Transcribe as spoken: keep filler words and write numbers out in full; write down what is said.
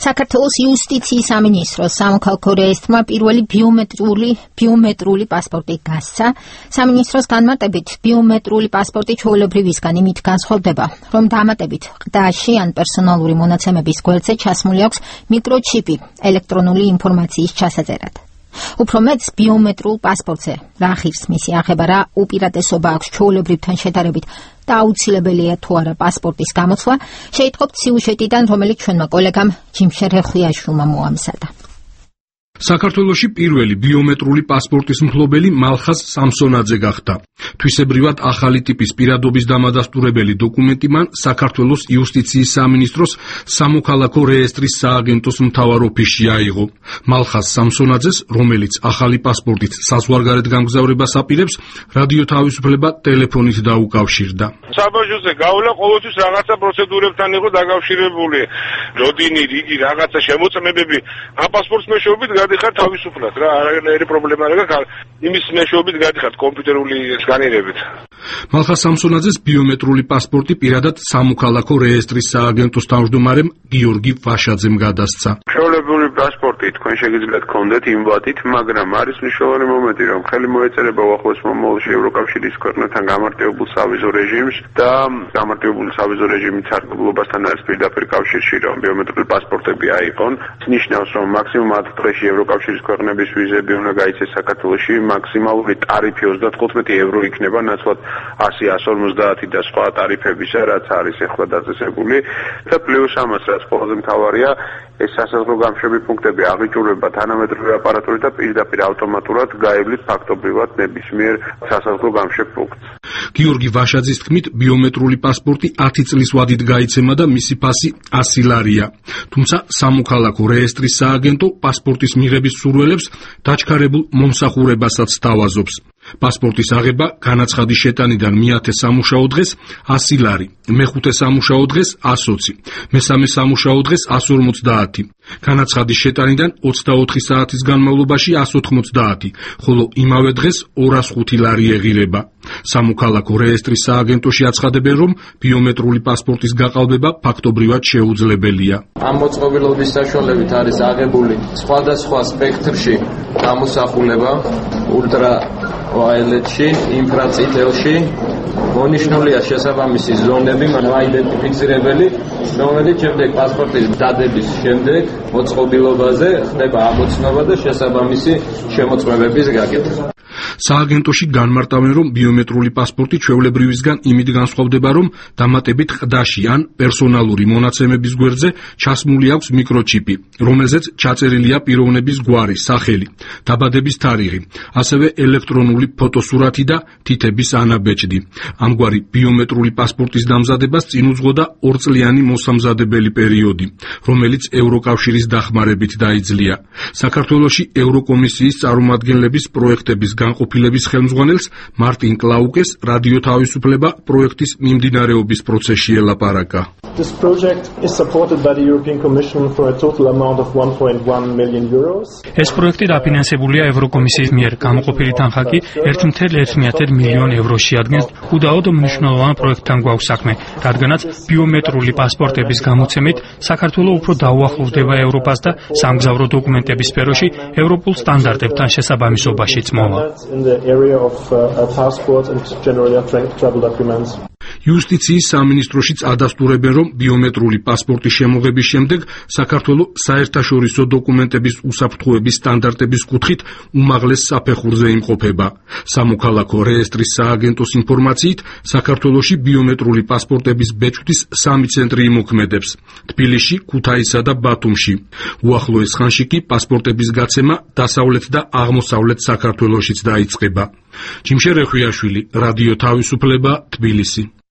საქართველოს იუსტიციის სამინისტროს სამოქალაქო რეესტრმა პირველი ბიომეტრიული ბიომეტრიული პასპორტი გასცა. სამინისტროს განმარტებით, ბიომეტრიული პასპორტი ჩვეულებრივისგან იმით განსხვავდება, რომ დამატებით ყდაში ან პერსონალური მონაცემების გვერდზე ჩასმული აქვს მიკროჩიპი ელექტრონული ინფორმაციის ჩასაწერად. უფრო მეტს ბიომეტრიულ პასპორტზე რა ღირს მისი აღება, რა უპირატესობა აქვს ჩვეულებრივთან შედარებით და აუცილებელია თუ არა პასპორტის გამოცვლა, შეიტყობთ სიუჟეტიდან, რომელიც ჩვენმა კოლეგამ ჯიმშერ რეხვიაშვილმა მოამზადა. საქართველოში პირველი ბიომეტრიული პასპორტის მფლობელი მალხაზ სამსონაძე გახდა. თვისებრივად ახალი ტიპის პირადობის დამადასტურებელი დოკუმენტი მან საქართველოს იუსტიციის სამინისტროს სამოქალაქო რეესტრის სააგენტოს მთავარ ოფისში აიღო. მალხაზ სამსონაძეს, რომელიც ახალი პასპორტით საზღვარგარეთ გამგზავრებას აპირებს, რადიო თავისუფლება ტელეფონით დაუკავშირდა. საბაჟოზე გავლა ყოველთვის რაღაცა პროცედურებთან იყო დაკავშირებული. როდინი, რიგი, რაღაცა შემოწმებები ამ პასპორტს მეშვეობით გადიხარ თავისუფლად რა, არანაირი პრობლემა არ გაქვს. იმის მეშვეობით გადიხარ კომპიუტერული სკანირებით. მალხაზ სამსონაძეს ბიომეტრიული პასპორტი პირადად სამოქალაქო რეესტრის სააგენტოს თავმჯდომარემ გიორგი ვაშაძემ გადასცა. ჩვეულებრივი პასპორტი თქვენ შეგიძლიათ გქონდეთ იმ ვადით, მაგრამ არის მნიშვნელოვანი მომენტი, რომ ხელი მოეწერება უახლოეს მომავალში ევროკავშირის ქვეყნებთან გამარტივებულ სავიზო რეჟიმს და გამარტივებული სავიზო რეჟიმის სარგებლობასთან არის პირდაპირ კავშირში, რომ ბიომეტრიული პასპორტები აიყონ. ნიშნავს, რომ მაქსიმუმ ათ დღეში ევროკავშირის ქვეყნების ვიზები უნდა გაიცეს საქართველოში, მაქსიმალური ტარიფი ოცდათხუთმეტი ევრო იქნება, ნაცვლად ასი, ასი ორმოცდაათი და სხვა ტარიფებისა, რაც არის ახლა დაწესებული და პლუს ამას, რაც ყველაზე მთავარია, ეს სასაზღვრო გამშვები პუნქტები აღიჭურება თანამედროვე აპარატურით და პირდაპირ ავტომატურად გაევლით ფაქტობრივად ნებისმიერ სასაზღვრო გამშვებ პუნქტს. გიორგი ვაშაძის თქმით, ბიომეტრიული პასპორტი ათი წლის ვადით გაიცემა და მისი ფასი ასი ლარია. თუმცა სამოქალაქო რეესტრის სააგენტო პასპორტის მიღების სურველებს დაჩქარებულ მომსახურებასაც თავაზობს. პასპორტის აღება განაცხადის შეტანიდან მეათე სამუშაო დღეს ასი ლარი, მეხუთე სამუშაო დღეს ასი ოცი, მესამე სამუშაო დღეს ასი ორმოცდაათი. განაცხადის შეტანიდან ოცდაოთხი საათის განმავლობაში ასი ოთხმოცდაათი, ხოლო იმავე დღეს ორასი ხუთი ლარი ეღირება. სამოქალაქო რეესტრის სააგენტოში აცხადებენ, რომ ბიომეტრიული პასპორტის გაყალბება ფაქტობრივად შეუძლებელია. ამ მოწყობილობის საშუალებით არის აღებული სხვადასხვა სპექტრში გამოსახულება, ულტრა ვაიოლეტში, ინფრაწითელში, მონიშნულია შესაბამისი ზონები, მაგრამ აიდენტიფიცირებელი, რომელიც შემდეგ პასპორტის დადების შემდეგ მოწყობილობაზე ხდება ამოცნობა და შესაბამისი შემოწმებების გაკეთება. სააგენტოში განმარტავენ, რომ ბიომეტრიული პასპორტი ჩვეულებრივისგან იმით განსხვავდება, რომ დამატებით ყდაში ან პერსონალური მონაცემების გვერდზე ჩასმული აქვს მიკროჩიპი, რომელზეც ჩაწერილია პიროვნების გვარი, სახელი, დაბადების თარიღი, ასევე ელექტრონული ფოტოსურათი და თითების ანაბეჭდი. ამგვარი ბიომეტრიული პასპორტის დამზადებას წინ უძღოდა ორწლიანი მოსამზადებელი პერიოდი, რომელიც ევროკავშირის დახმარებით დაიძლია. საქართველოში ევროკომისიის წარმომადგენლების პროექტების განყოფილების ხელმძღვანელს მარტინ კლაუკეს რადიო თავისუფლება პროექტის მიმდინარეობის პროცესში ელაპარაკა. This project is supported by the European Commission for a total amount of one point one million euros. ეს პროექტი დაფინანსებულია ევროკომისიის მიერ, გამოყოფილი თანხა კი ერთი კoma ერთ მილიონ ევროში ადგენს. უდაოდ მნიშვნელოვან პროექტთან გვაქვს საქმე, რადგანაც ბიომეტრიული პასპორტების გამოცემით საქართველო უფრო დაუახლოვდება ევროპას და სამგზავრო დოკუმენტების სფეროში ევროპულ სტანდარტებთან შესაბამისობაშიც მოვა. In the area of uh, passports and generally travel documents. იუსტიციის სამინისტროშიც ადასტურებენ, რომ ბიომეტრიული პასპორტის შემოღების შემდეგ საქართველო საერთაშორისო დოკუმენტების უსაფრთხოების სტანდარტების კუთხით უმაღლეს საფეხურზე იმყოფება. სამოქალაქო რეესტრის სააგენტოს ინფორმაციით, საქართველოში ბიომეტრიული პასპორტების ბეჭდვის სამი ცენტრი იმოქმედებს: თბილისში, ქუთაისსა და ბათუმში. უახლოეს ხანში კი პასპორტების გაცემა დასავლეთ და აღმოსავლეთ საქართველოშიც დაიწყება. ჯიმშერ რეხვიაშვილი, რადიო თავისუფლება, თბილისი.